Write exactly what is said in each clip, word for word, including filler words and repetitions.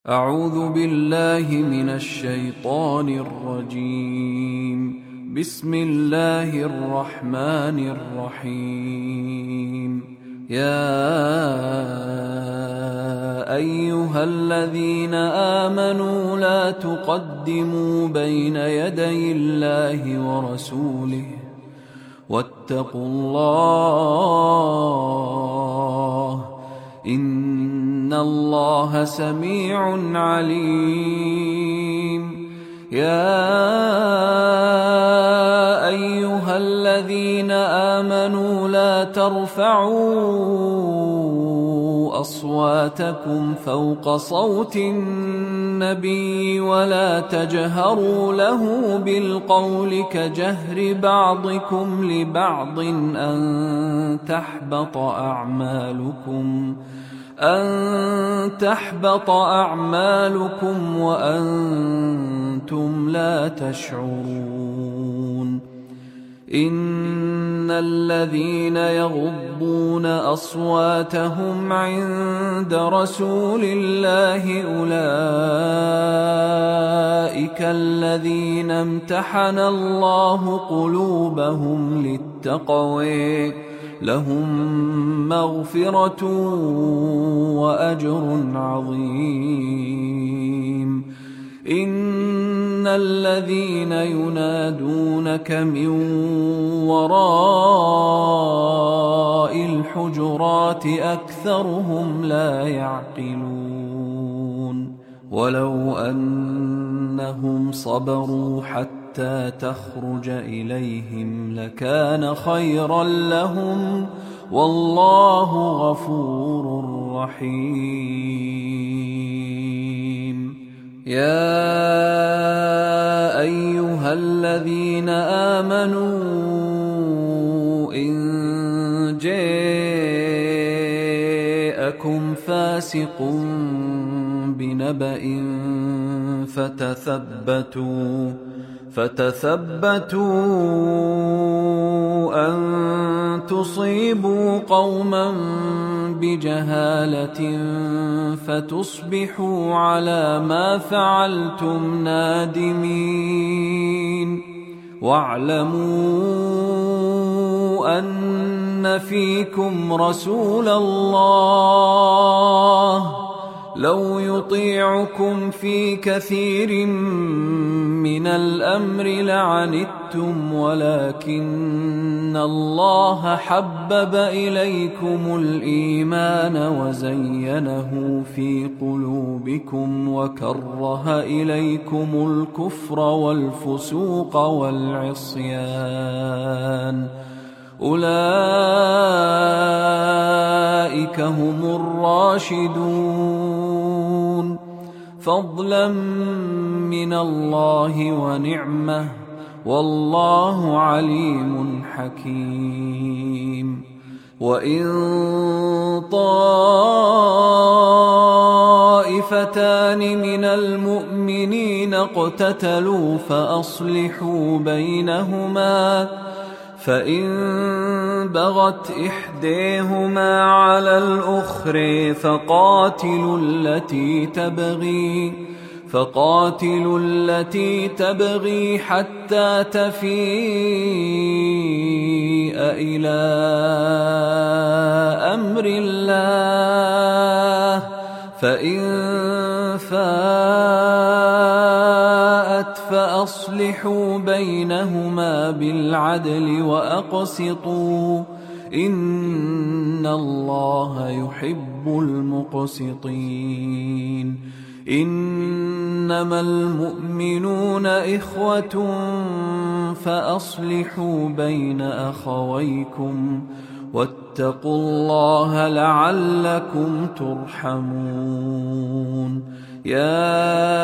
أعوذ بالله من الشيطان الرجيم. بسم الله الرحمن الرحيم. يا أيها الذين آمنوا لا تقدموا بين يدي الله ورسوله واتقوا الله إن الله سميع عليم. يا أيها الذين آمنوا لا ترفعوا أصواتكم فوق صوت النبي ولا تجهروا له بالقول كجهر بعضكم لبعض أن تحبط أعمالكم أن تحبط أعمالكم وأنتم لا تشعرون. إن الذين يغضون أصواتهم عند رسول الله أولئك الذين امتحن الله قلوبهم للتقوى لهم مغفرة وأجر عظيم. إن الذين ينادونك من وراء الحجرات أكثرهم لا يعقلون. ولو أنهم صبروا حتى تخرج إليهم لكان خيرا لهم والله غفور رحيم. يا أيها الذين آمنوا إن جاءكم فاسق بنبأ فتثبتوا فتثبتوا أن تصيبوا قوما بجهالة فتصبحوا على ما فعلتم نادمين. واعلموا أن فيكم رسول الله لو يطيعكم في كثير من الأمر لعنتم ولكن الله حبب إليكم الإيمان وزينه في قلوبكم وكره إليكم الكفر والفسوق والعصيان أولئك هم الراشدون فضلا من الله ونعمة والله عليم حكيم. وإن طائفتان من المؤمنين اقتتلوا فأصلحوا بينهما فإن بغت إحداهما على الأخرى فقاتلوا التي تبغي فقاتلوا التي تبغي حتى تفيء إلى أمر الله فإن فاءت فأصلحوا بينهما بالعدل وأقسطوا إن الله يحب المقسطين. إنما المؤمنون إخوة فأصلحوا بين أخويكم واتقوا الله لعلكم ترحمون. يا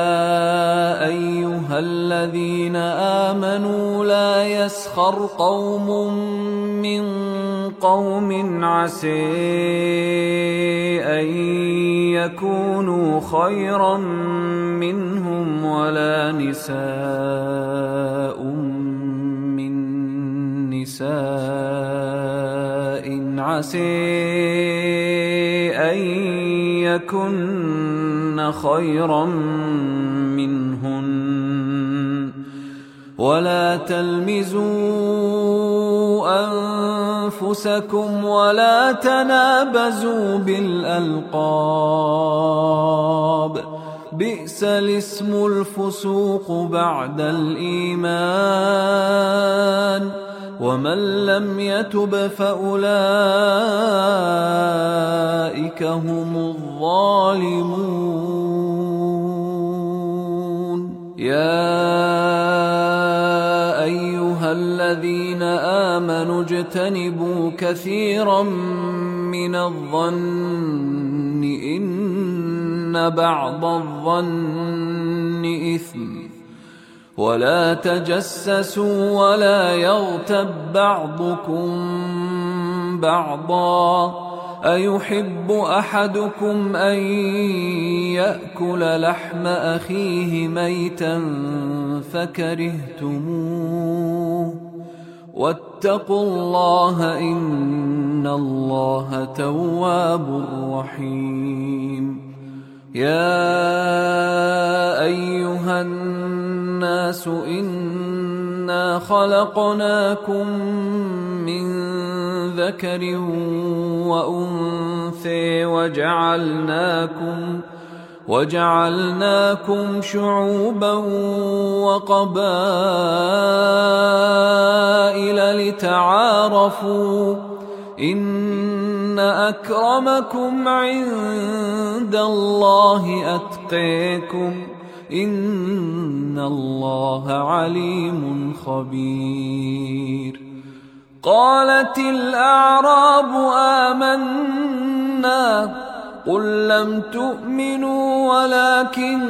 أيها الذين آمنوا لا يسخر قوم من قوم عسى أن يكونوا خيرا منهم ولا نساء من نساء عسى أن يكن لأوتين خيرا منهن ولا تلمزوا أنفسكم ولا تنابزوا بالألقاب بئس الاسم الفسوق بعد الإيمان ومن لم يتب فأولئك هم الظالمون. يا أيها الذين آمنوا اجتنبوا كثيرا من الظن إن بعض الظن إثم ولا تجسسوا ولا يغتب بعضكم بعضا أيحب أحدكم أن يأكل لحم أخيه ميتا فكرهتموه واتقوا الله إن الله تواب رحيم. يا أيها الناس إنا خلقناكم من ذكر وأنثى وجعلناكم وجعلناكم شعوبا وقبائل لتعارفوا إن أكرمكم عند الله أتقاكم إن الله عليم خبير. قالت الأعراب آمنا قل لم تؤمنوا ولكن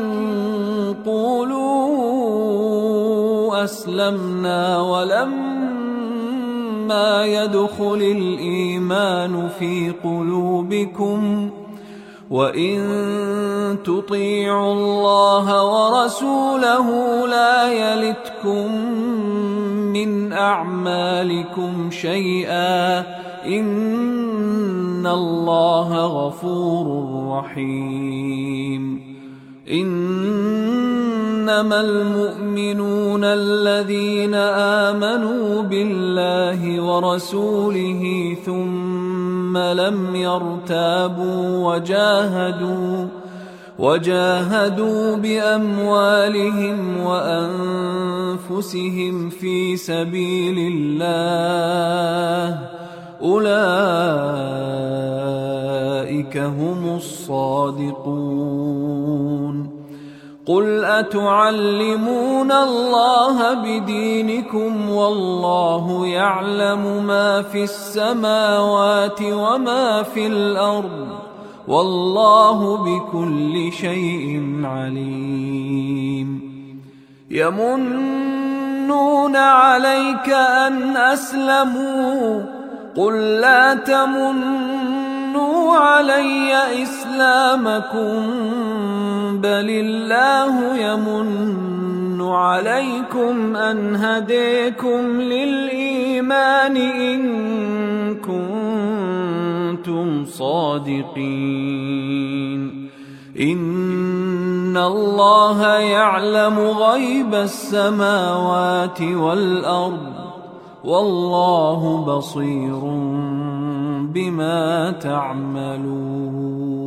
قولوا أسلمنا ولما يدخل الإيمان في قلوبكم وإن تطيعوا الله ورسوله لا يلتكم من أعمالكم شيئا إن الله غفور رحيم. إنما المؤمنون الذين آمنوا بالله ورسوله ثم لم يرتابوا وجاهدوا وجاهدوا بأموالهم وأنفسهم في سبيل الله أولئك هم الصادقون. قل أتعلمون الله بدينكم والله يعلم ما في السماوات وما في الأرض والله بكل شيء عليم. يمنون عليك أن أسلموا قل لا تمنوا علي إسلامكم بل الله يمن عليكم أن هديكم للإيمان إن كنتم صادقين. إن الله يعلم غيب السماوات والأرض والله بصير بما تعملون.